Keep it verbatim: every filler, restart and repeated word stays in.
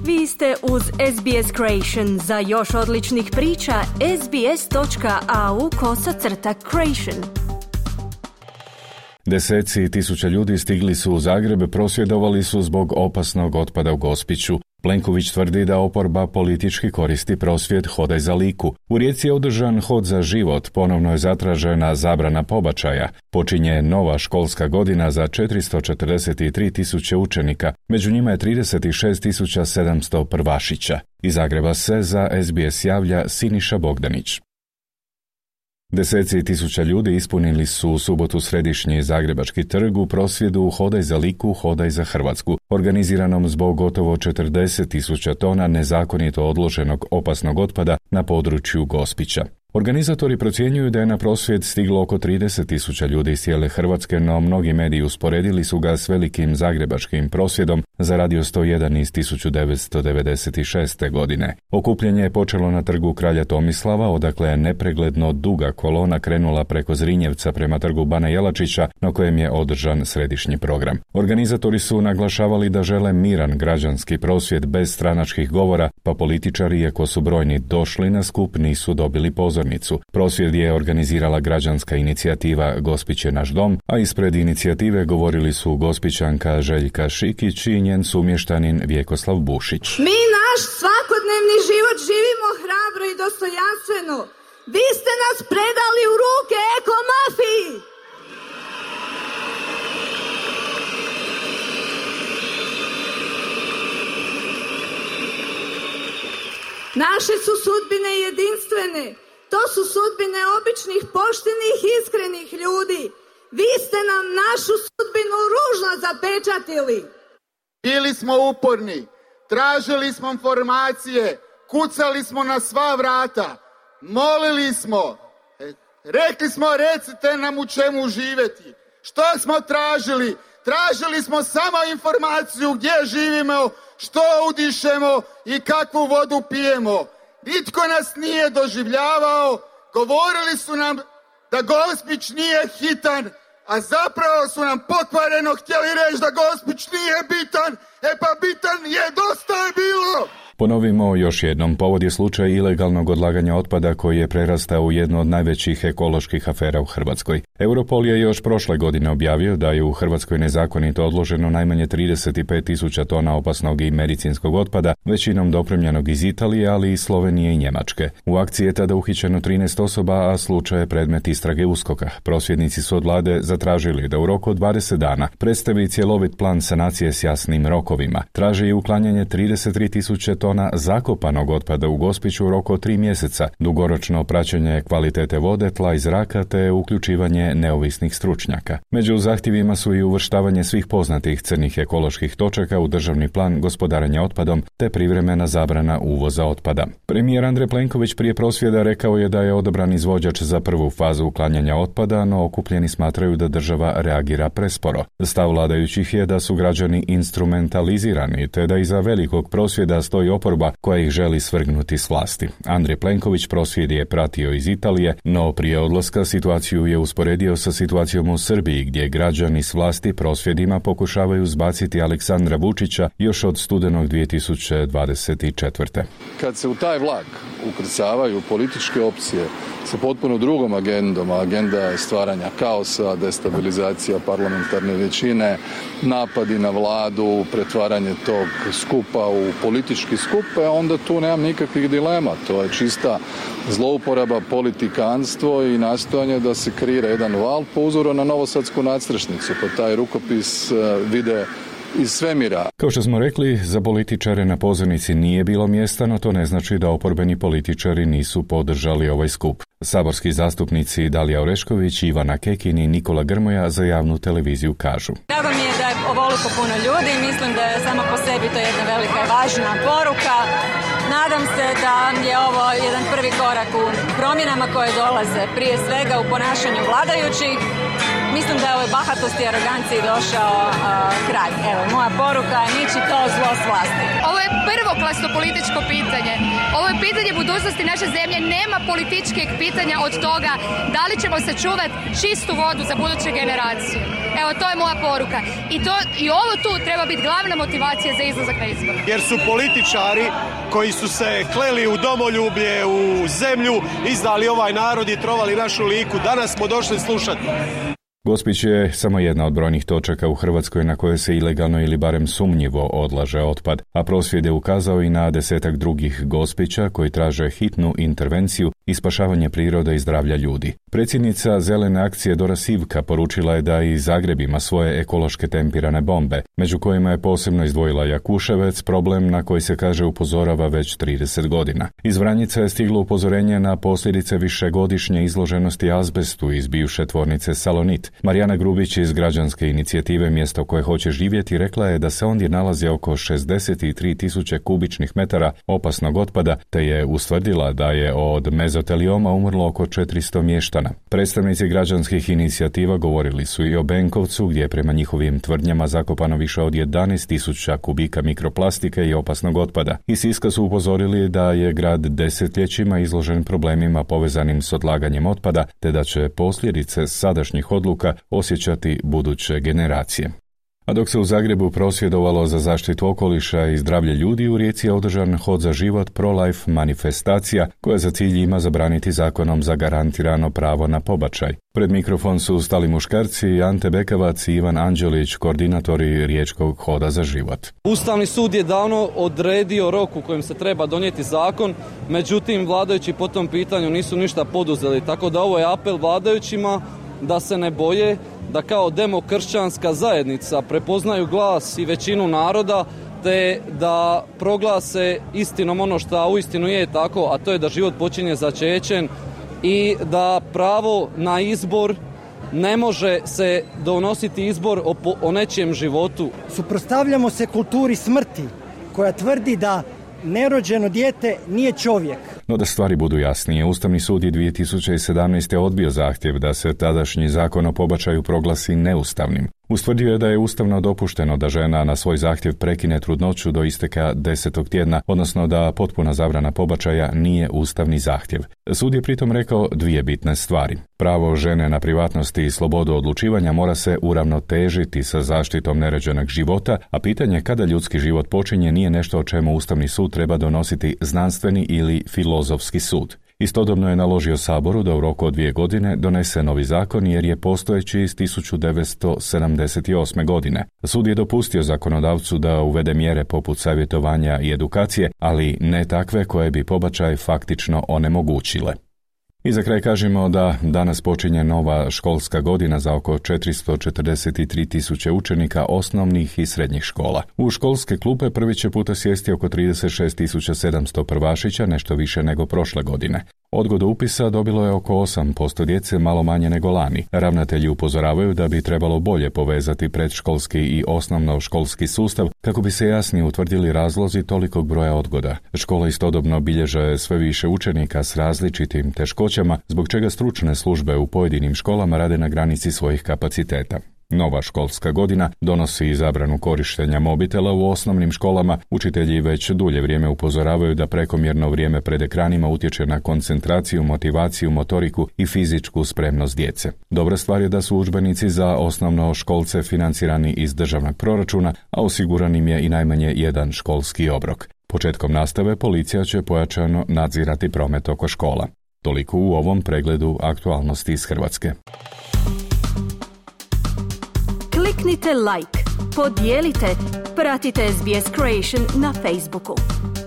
Vi ste uz S B S Creation. Za još odličnih priča, sbs.au kosacrta creation. Deseci tisuća ljudi stigli su u Zagreb, prosvjedovali su zbog opasnog otpada u Gospiću. Plenković tvrdi da oporba politički koristi prosvjed Hodaj za Liku. U Rijeci je održan hod za život, ponovno je zatražena zabrana pobačaja. Počinje nova školska godina za četiristo četrdeset tri tisuće učenika, među njima je trideset šest tisuća sedamsto prvašića. Iz Zagreba se za S B S javlja Siniša Bogdanić. Deseci tisuća ljudi ispunili su u subotu središnji Zagrebački trg u prosvjedu Hodaj za Liku, Hodaj za Hrvatsku, organiziranom zbog gotovo četrdeset tisuća tona nezakonito odloženog opasnog otpada na području Gospića. Organizatori procjenjuju da je na prosvjed stiglo oko trideset tisuća ljudi iz cijele Hrvatske, no mnogi mediji usporedili su ga s velikim zagrebačkim prosvjedom za Radio sto jedan iz tisuću devetsto devedeset šeste. godine. Okupljanje je počelo na trgu Kralja Tomislava, odakle je nepregledno duga kolona krenula preko Zrinjevca prema trgu Bana Jelačića, na kojem je održan središnji program. Organizatori su naglašavali da žele miran građanski prosvjed bez stranačkih govora, pa političari, iako su brojni došli na skup, nisu dobili pozornicu. Prosvjed je organizirala građanska inicijativa Gospić je naš dom, a ispred inicijative govorili su Gospićanka Željka Šikić i njen sumještanin Vjekoslav Bušić. Mi naš svakodnevni život živimo hrabro i dostojanstveno. Vi ste nas predali u ruke ekomafiji. Naše su sudbine jedinstvene. To su sudbine običnih, poštenih, iskrenih ljudi. Vi ste nam našu sudbinu ružno zapečatili. Bili smo uporni, tražili smo informacije, kucali smo na sva vrata, molili smo, rekli smo recite nam u čemu živjeti. Što smo tražili? Tražili smo samo informaciju gdje živimo, što udišemo i kakvu vodu pijemo. Nitko nas nije doživljavao, govorili su nam da Gospić nije hitan, a zapravo su nam pokvareno htjeli reći da Gospić nije bitan, e pa bitan je, dosta je bilo! Ponovimo još jednom, povod je slučaj ilegalnog odlaganja otpada koji je prerastao u jednu od najvećih ekoloških afera u Hrvatskoj. Europol je još prošle godine objavio da je u Hrvatskoj nezakonito odloženo najmanje trideset pet tisuća tona opasnog i medicinskog otpada, većinom dopremljenog iz Italije, ali i Slovenije i Njemačke. U akciji je tada uhićeno trinaest osoba, a slučaj je predmet istrage USKOK-a. Prosvjednici su od vlade zatražili da u roku od dvadeset dana predstavi cjelovit plan sanacije s jasnim rokovima. Traže i uklanjanje trideset tri tisuće tona zakopanog otpada u Gospiću u roku od tri mjeseca, dugoročno praćenje kvalitete vode, tla i zraka te uključivanje neovisnih stručnjaka. Među zahtjevima su i uvrštavanje svih poznatih crnih ekoloških točaka u državni plan gospodarenja otpadom te privremena zabrana uvoza otpada. Premijer Andrej Plenković prije prosvjeda rekao je da je odabran izvođač za prvu fazu uklanjanja otpada, no okupljeni smatraju da država reagira presporo. Stav vladajućih je da su građani instrumentalizirani te da iza velikog prosvjeda stoji oporba koja ih želi svrgnuti s vlasti. Andrej Plenković prosvjed je pratio iz Italije, no prije odlaska situaciju je usporedio sa situacijom u Srbiji, gdje građani s vlasti prosvjedima pokušavaju zbaciti Aleksandra Vučića još od studenog dvije tisuće dvadeset četvrte. Kad se u taj vlak ukrcavaju političke opcije sa potpuno drugom agendom, a agenda je stvaranja kaosa, destabilizacija parlamentarne većine, napadi na vladu, pretvaranje tog skupa u politički skup, onda tu nemam nikakvih dilema. To je čista zlouporaba, politikanstvo i nastojanje da se kreira jedan val po uzoru na novosadsku nadstrešnicu, pa taj rukopis vide iz svemira. Kao što smo rekli, za političare na pozornici nije bilo mjesta, no to ne znači da oporbeni političari nisu podržali ovaj skup. Saborski zastupnici Dalija Orešković, Ivana Kekin i Nikola Grmoja za javnu televiziju kažu: Drago mi je da je ovoliko puno ljudi, mislim da je samo po sebi to jedna velika i važna poruka. Nadam se da je ovo jedan prvi korak u promjenama koje dolaze, prije svega u ponašanju vladajućih. Mislim da je ovoj bahatosti i aroganciji došao uh, kraj. Evo, moja poruka je niči to zlo s vlasti. Ovo je prvoklasno političko pitanje. Ovo je pitanje budućnosti naše zemlje. Nema političkih pitanja od toga da li ćemo sačuvati čistu vodu za buduće generacije. Evo, to je moja poruka. I, to, i ovo tu treba biti glavna motivacija za izlazak na izbor. Jer su političari koji su se kleli u domoljublje, u zemlju, izdali ovaj narod i trovali našu Liku. Danas smo došli slušati. Gospić je samo jedna od brojnih točaka u Hrvatskoj na koje se ilegalno ili barem sumnjivo odlaže otpad, a prosvjed je ukazao i na desetak drugih Gospića koji traže hitnu intervenciju i spašavanje prirode i zdravlja ljudi. Predsjednica Zelene akcije Dora Sivka poručila je da i Zagreb ima svoje ekološke tempirane bombe, među kojima je posebno izdvojila Jakuševec, problem na koji se kaže upozorava već trideset godina. Iz Vranjica je stiglo upozorenje na posljedice višegodišnje izloženosti azbestu iz bivše tvornice Salonit. Marijana Grubić iz građanske inicijative Mjesto koje hoće živjeti rekla je da se ondje nalazi oko šezdeset tri tisuće kubičnih metara opasnog otpada, te je ustvrdila da je od mezotelioma umrlo oko četiristo mještana. Predstavnici građanskih inicijativa govorili su i o Benkovcu, gdje je prema njihovim tvrdnjama zakopano više od jedanaest tisuća kubika mikroplastike i opasnog otpada. Iz Siska su upozorili da je grad desetljećima izložen problemima povezanim s odlaganjem otpada, te da će posljedice sadašnjih odluka osjećati buduće generacije. A dok se u Zagrebu prosvjedovalo za zaštitu okoliša i zdravlje ljudi, u Rijeci je održan Hod za život pro-life manifestacija koja za cilj ima zabraniti zakonom zagarantirano pravo na pobačaj. Pred mikrofon su stali muškarci Ante Bekavac i Ivan Anđelić, koordinatori Riječkog Hoda za život. Ustavni sud je davno odredio rok u kojem se treba donijeti zakon, međutim vladajući po tom pitanju nisu ništa poduzeli, tako da ovo je apel vladajućima da se ne boje, da kao demokršćanska zajednica prepoznaju glas i većinu naroda, te da proglase istinom ono što uistinu je tako, a to je da život počinje začećem i da pravo na izbor ne može se donositi izbor o, o nečijem životu. Suprotstavljamo se kulturi smrti koja tvrdi da nerođeno dijete nije čovjek. No da stvari budu jasnije, Ustavni sud je dvije tisuće sedamnaeste. odbio zahtjev da se tadašnji zakon o pobačaju proglasi neustavnim. Ustvrdio je da je ustavno dopušteno da žena na svoj zahtjev prekine trudnoću do isteka desetog tjedna, odnosno da potpuna zabrana pobačaja nije ustavni zahtjev. Sud je pritom rekao dvije bitne stvari. Pravo žene na privatnost i slobodu odlučivanja mora se uravnotežiti sa zaštitom nerođenog života, a pitanje kada ljudski život počinje nije nešto o čemu Ustavni sud treba donositi znanstveni ili filozofski sud. Istodobno je naložio Saboru da u roku od dvije godine donese novi zakon jer je postojeći iz tisuću devetsto sedamdeset osme. godine. Sud je dopustio zakonodavcu da uvede mjere poput savjetovanja i edukacije, ali ne takve koje bi pobačaj faktično onemogućile. I za kraj kažemo da danas počinje nova školska godina za oko četiristo četrdeset tri tisuće učenika osnovnih i srednjih škola. U školske klupe prvi će puta sjesti oko trideset šest tisuća sedamsto prvašića, nešto više nego prošle godine. Odgodu upisa dobilo je oko osam posto djece, malo manje nego lani. Ravnatelji upozoravaju da bi trebalo bolje povezati predškolski i osnovnoškolski sustav kako bi se jasnije utvrdili razlozi tolikog broja odgoda. Škola istodobno bilježe sve više učenika s različitim teškoćama, zbog čega stručne službe u pojedinim školama rade na granici svojih kapaciteta. Nova školska godina donosi i zabranu korištenja mobitela u osnovnim školama. Učitelji već dulje vrijeme upozoravaju da prekomjerno vrijeme pred ekranima utječe na koncentraciju, motivaciju, motoriku i fizičku spremnost djece. Dobra stvar je da su udžbenici za osnovnoškolce financirani iz državnog proračuna, a osiguran im je i najmanje jedan školski obrok. Početkom nastave policija će pojačano nadzirati promet oko škola. Toliko u ovom pregledu aktualnosti iz Hrvatske. Kliknite like, podijelite, pratite S B S Creation na Facebooku.